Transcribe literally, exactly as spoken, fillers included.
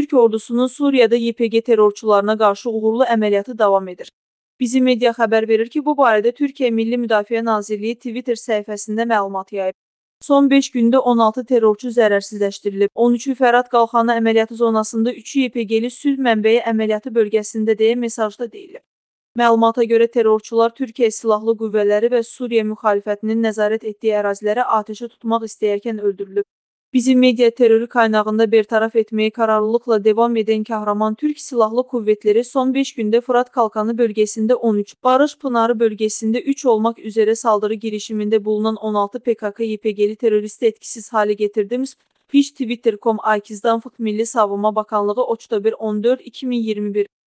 Türk ordusunun Suriyada Y P G terrorçularına qarşı uğurlu əməliyyatı davam edir. Bizim media xəbər verir ki, bu barədə Türkiyə Milli Müdafiə Nazirliyi Twitter səhifəsində məlumat yayıb. Son beş gündə on altı terrorçu zərərsizləşdirilib. on üçü Fərat Qalxanı əməliyyatı zonasında, üçü Y P G-li sülh mənbəyi əməliyyatı bölgəsində deyə mesajda deyilib. Məlumata görə terrorçular Türkiyə Silahlı Qüvvələri və Suriya müxalifətinin nəzarət etdiyi ərazilərə atəşə tutmaq istəyərkən öldürülüb. Bizim media terroru qaynağında bertaraf etməyə qararlılıqla devam edən Kahraman Türk Silahlı Kuvvetləri son beş gündə Fırat Kalkanı bölgəsində on üç, Barış Pınarı bölgəsində üç olmaq üzrə saldırı girişimində bulunan on altı P K K Y P G-li terroristi etkisiz hale getirdiğimiz Piş Twitter nöqtə com Aykizdanfıq Milli Savunma Bakanlığı Oktobr on dörd iki min iyirmi bir